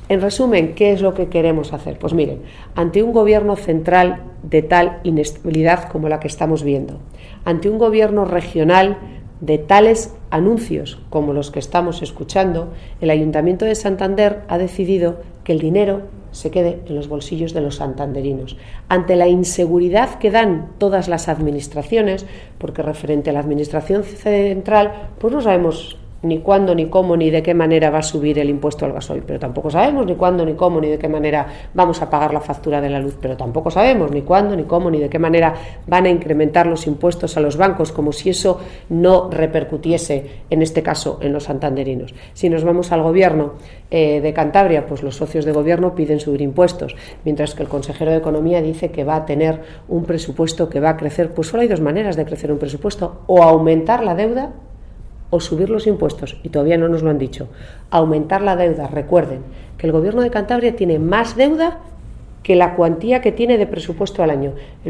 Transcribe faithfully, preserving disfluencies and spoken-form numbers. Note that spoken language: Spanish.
En resumen, ¿qué es lo que queremos hacer? Pues miren, ante un gobierno central de tal inestabilidad como la que estamos viendo, ante un gobierno regional de tales anuncios como los que estamos escuchando, el Ayuntamiento de Santander ha decidido que el dinero se quede en los bolsillos de los santanderinos. Ante la inseguridad que dan todas las administraciones, porque referente a la administración central, pues no sabemos ni cuándo, ni cómo, ni de qué manera va a subir el impuesto al gasoil, pero tampoco sabemos ni cuándo, ni cómo, ni de qué manera vamos a pagar la factura de la luz, pero tampoco sabemos ni cuándo, ni cómo, ni de qué manera van a incrementar los impuestos a los bancos, como si eso no repercutiese, en este caso, en los santanderinos. Si nos vamos al gobierno eh, de Cantabria, pues los socios de gobierno piden subir impuestos, mientras que el consejero de Economía dice que va a tener un presupuesto que va a crecer. Pues solo hay dos maneras de crecer un presupuesto: o aumentar la deuda o subir los impuestos, y todavía no nos lo han dicho. Aumentar la deuda. Recuerden que el gobierno de Cantabria tiene más deuda que la cuantía que tiene de presupuesto al año.